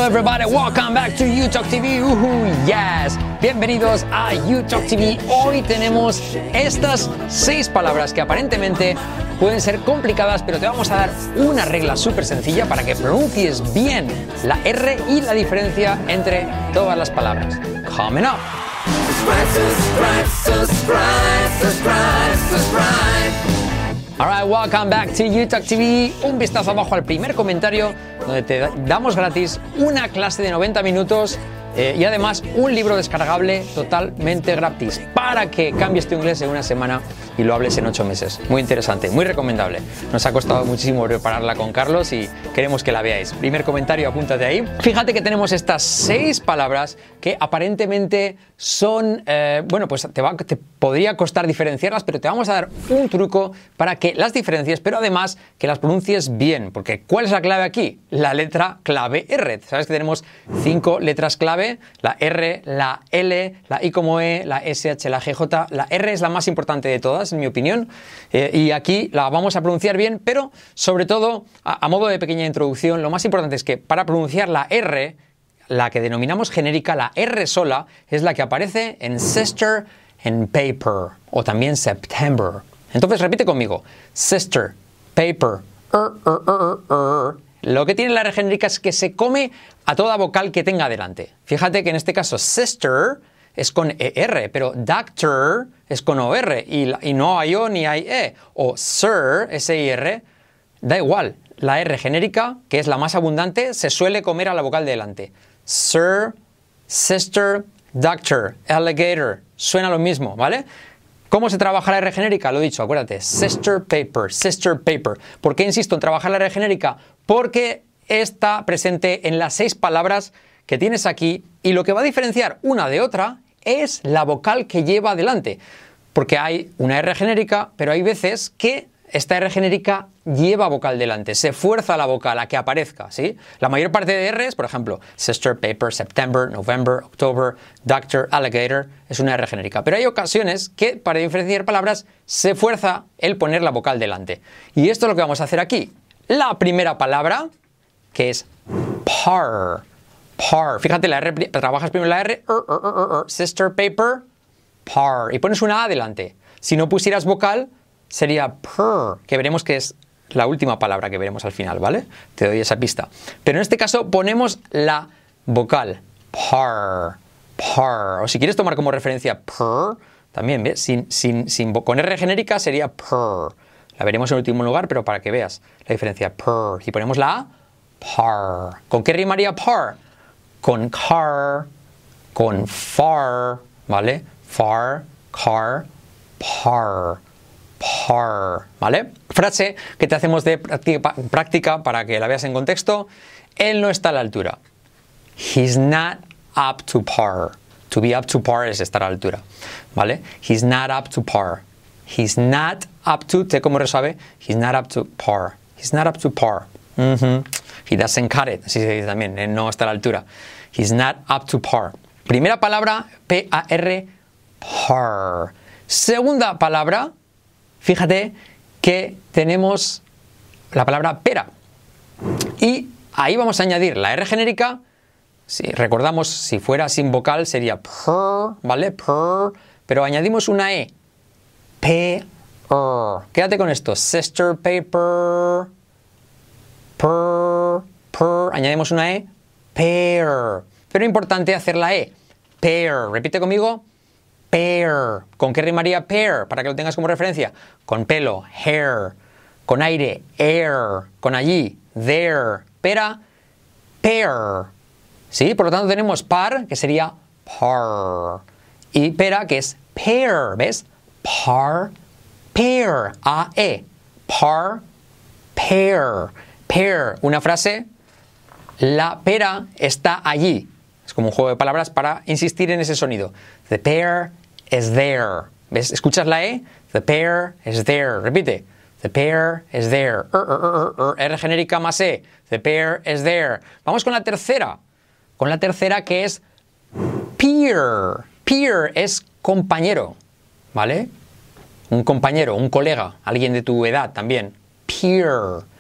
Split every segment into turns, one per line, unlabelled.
Hello everybody, welcome back to YouTalk TV. Yes, bienvenidos a YouTalk TV. Hoy tenemos estas 6 palabras que aparentemente pueden ser complicadas, pero te vamos a dar una regla súper sencilla para que pronuncies bien la R y la diferencia entre todas las palabras. Coming up. Alright, welcome back to YouTalk TV. Un vistazo abajo al primer comentario donde te damos gratis una clase de 90 minutos y además un libro descargable totalmente gratis para que cambies tu inglés en una semana y lo hables en 8 meses. Muy interesante, muy recomendable. Nos ha costado muchísimo prepararla con Carlos y queremos que la veáis. Primer comentario, apúntate ahí. Fíjate que tenemos estas 6 palabras que aparentemente son, bueno, pues te podría costar diferenciarlas, pero te vamos a dar un truco para que las diferencies, pero además que las pronuncies bien. Porque ¿cuál es la clave aquí? La letra clave R. Sabes que tenemos 5 letras clave: la R, la L, la I como E, la SH, la GJ. La R es la más importante de todas, en mi opinión, y aquí la vamos a pronunciar bien, pero sobre todo, a modo de pequeña introducción, lo más importante es que para pronunciar la R, la que denominamos genérica, la R sola, es la que aparece en sister, en paper, o también September. Entonces repite conmigo: sister, paper, Lo que tiene la R genérica es que se come a toda vocal que tenga delante. Fíjate que en este caso sister es con ER, pero doctor es con OR y no hay O ni hay E. O sir, S-I-R, da igual. La R genérica, que es la más abundante, se suele comer a la vocal de delante. Sir, sister, doctor, alligator. Suena lo mismo, ¿vale? ¿Cómo se trabaja la R genérica? Lo he dicho, acuérdate. Sister paper, sister paper. ¿Por qué insisto en trabajar la R genérica? Porque está presente en las 6 palabras que tienes aquí y lo que va a diferenciar una de otra es la vocal que lleva adelante. Porque hay una R genérica, pero hay veces que esta R genérica lleva vocal delante, se fuerza la vocal a que aparezca, ¿sí? La mayor parte de R's, por ejemplo, sister, paper, September, November, October, doctor, alligator, es una R genérica. Pero hay ocasiones que para diferenciar palabras se fuerza el poner la vocal delante. Y esto es lo que vamos a hacer aquí. La primera palabra, que es par. Par. Fíjate, la R, trabajas primero la R, sister, paper, par. Y pones una A delante. Si no pusieras vocal, sería per, que veremos que es la última palabra que veremos al final, ¿vale? Te doy esa pista. Pero en este caso ponemos la vocal, par, par. O si quieres tomar como referencia per, también, ¿ves? Con R genérica sería per. La veremos en último lugar, pero para que veas la diferencia, per. Y ponemos la A, par. ¿Con qué rimaría par? Con car, con far, ¿vale? Far, car, par. Par, ¿vale? Frase que te hacemos de práctica para que la veas en contexto. Él no está a la altura. He's not up to par. To be up to par es estar a la altura, ¿vale? He's not up to par. He's not up to, ¿te cómo resabe? He's not up to par. He's not up to par. He doesn't cut it, así se dice también. Él no está a la altura. He's not up to par. Primera palabra, P-A-R, par. Segunda palabra, fíjate que tenemos la palabra pera. Y ahí vamos a añadir la R genérica. Si recordamos, si fuera sin vocal sería per, ¿vale? Per. Pero añadimos una E. P-er. Quédate con esto. Sister, paper. Per, per. Añadimos una E. Pear. Pero importante hacer la E. Pear. Repite conmigo. Pear. ¿Con qué rimaría pear? Para que lo tengas como referencia. Con pelo, hair. Con aire, air. Con allí, there. Pera, pear. ¿Sí? Por lo tanto tenemos par, que sería par. Y pera, que es pear. ¿Ves? Par, pear. A-E. Par, pear. Pear. Una frase. La pera está allí. Es como un juego de palabras para insistir en ese sonido. The pear is there. ¿Ves? ¿Escuchas la E? The pear is there. Repite. The pear is there. R genérica más E. The pear is there. Vamos con la tercera. Con la tercera, que es peer. Peer es compañero. ¿Vale? Un compañero, un colega, alguien de tu edad también. Peer.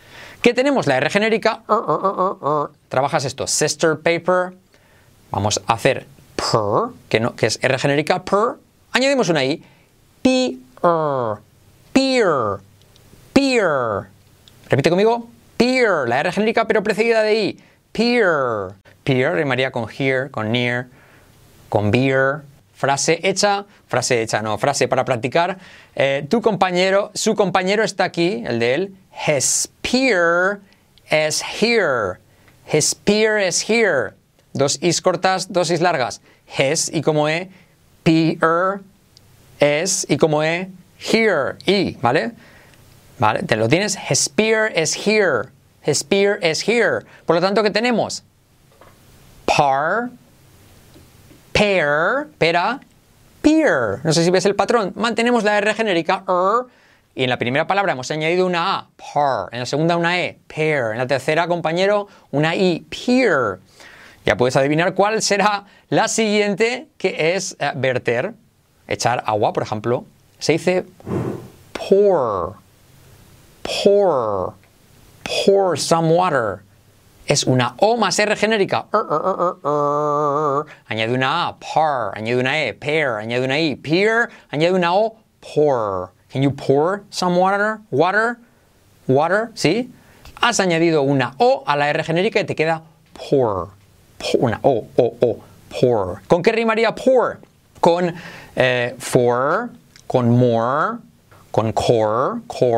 ¿Qué tenemos? La R genérica. Trabajas esto. Sister, paper. Vamos a hacer per, que es R genérica, per. Añadimos una I. Peer. Peer. Peer. Repite conmigo. Peer. La R genérica, pero precedida de I. Peer. Peer rimaría con here, con near, con beer. Frase para practicar. Su compañero está aquí, el de él. His peer is here. His peer is here. Dos is cortas, dos is largas. His y como E. Peer es y como E. Here. Y, ¿vale? ¿Vale? ¿Te lo tienes? His peer is here. His peer is here. Por lo tanto, ¿qué tenemos? Par. Pair, pera, peer. No sé si ves el patrón. Mantenemos la R genérica, y en la primera palabra hemos añadido una A, par. En la segunda una E, pair. En la tercera, compañero, una I, peer. Ya puedes adivinar cuál será la siguiente, que es verter, echar agua, por ejemplo. Se dice pour, pour, pour some water. Es una O más R genérica. Añade una A, par. Añade una E, pair. Añade una I, peer. Añade una O, pour. Can you pour some water? Water. Water, ¿sí? Has añadido una O a la R genérica y te queda pour. Una O, pour. ¿Con qué rimaría pour? Con for, con more, con core,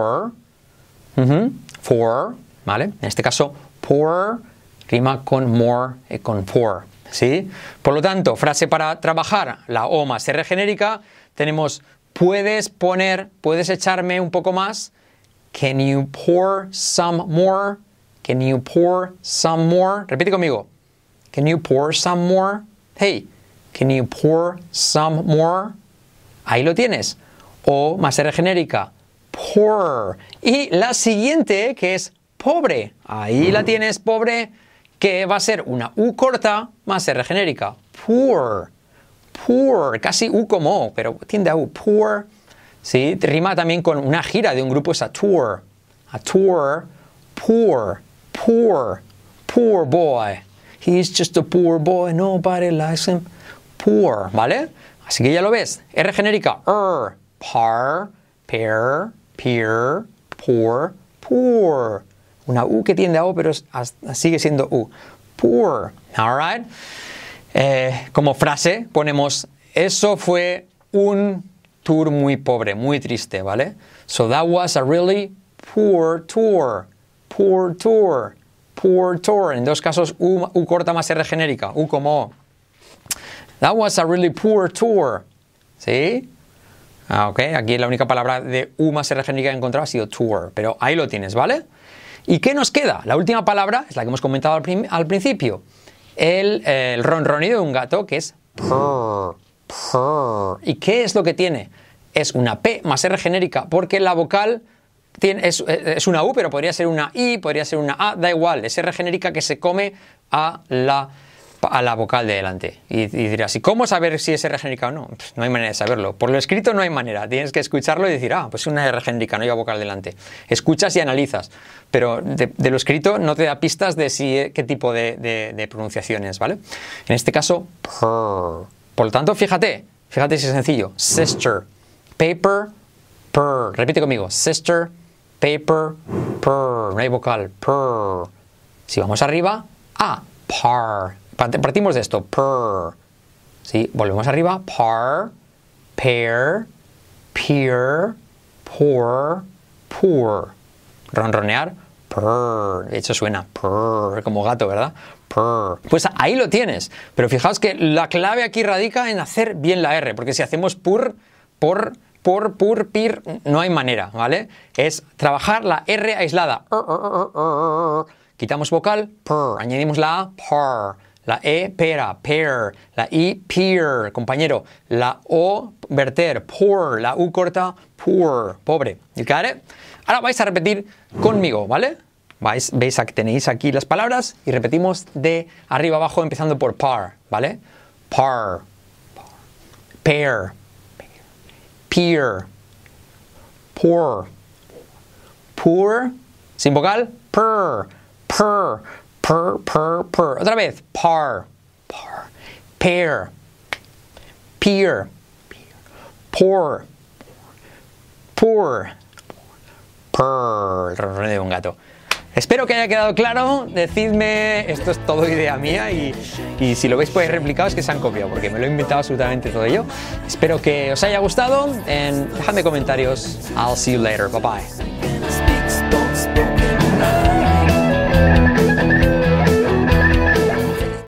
for, ¿vale? En este caso, pour rima con more y con for, ¿sí? Por lo tanto, frase para trabajar la O más R genérica, tenemos puedes echarme un poco más. Can you pour some more? Can you pour some more? Repite conmigo. Can you pour some more? Hey, can you pour some more? Ahí lo tienes. O más R genérica. Poor. Y la siguiente, que es pobre. Ahí la tienes, pobre, que va a ser una U corta más R genérica. Poor. Poor. Casi U como O, pero tiende a U. Poor. ¿Sí? Rima también con una gira de un grupo, es a tour. A tour. Poor. Poor. Poor boy. He's just a poor boy. Nobody likes him. Poor. ¿Vale? Así que ya lo ves. R genérica. Par. Pair. Peer. Poor. Poor. Una U que tiende a O, pero sigue siendo U. Poor. Alright. Como frase ponemos, eso fue un tour muy pobre, muy triste, ¿vale? So that was a really poor tour. Poor tour. Poor tour. En dos casos, U corta más R genérica. U como O. That was a really poor tour. ¿Sí? Ok, aquí la única palabra de U más R genérica que he encontrado ha sido tour, pero ahí lo tienes, ¿vale? ¿Y qué nos queda? La última palabra es la que hemos comentado al principio. El ronronido de un gato, que es purr, purr. ¿Y qué es lo que tiene? Es una P más R genérica, porque la vocal es una U, pero podría ser una I, podría ser una A, da igual, es R genérica que se come a la vocal de delante. Y dirás, ¿y cómo saber si es R genérica o no? Pues no hay manera de saberlo. Por lo escrito no hay manera. Tienes que escucharlo y decir, pues es una R genérica, no lleva vocal delante. Escuchas y analizas. Pero de lo escrito no te da pistas de qué tipo de pronunciación es, ¿vale? En este caso, purr. Por lo tanto, fíjate si es sencillo. Sister, paper, purr. Repite conmigo. Sister, paper, purr. No hay vocal. Purr. Si vamos arriba, A, par. Partimos de esto, purr. ¿Sí? Volvemos arriba, par, pair, peer, pour, poor. Ronronear, purr. De hecho suena, purr, como gato, ¿verdad? Purr. Pues ahí lo tienes. Pero fijaos que la clave aquí radica en hacer bien la R, porque si hacemos pur, pir, no hay manera, ¿vale? Es trabajar la R aislada. Quitamos vocal, purr. Añadimos la A, par. La E, pera, pair. La I, peer, compañero. La O, verter, pour. La U corta, poor, pobre. ¿Y qué? Ahora vais a repetir conmigo, ¿vale? Veis que tenéis aquí las palabras y repetimos de arriba abajo empezando por par, ¿vale? Par, pair, peer, poor, poor, sin vocal, purr, purr, purr, purr, purr. Otra vez, par, par, pear, peer, pour, pour, purr, el ronroneo de un gato. Espero que haya quedado claro, decidme, esto es todo idea mía y si lo veis pues replicado es que se han copiado porque me lo he inventado absolutamente todo yo. Espero que os haya gustado, dejadme comentarios, I'll see you later, bye bye.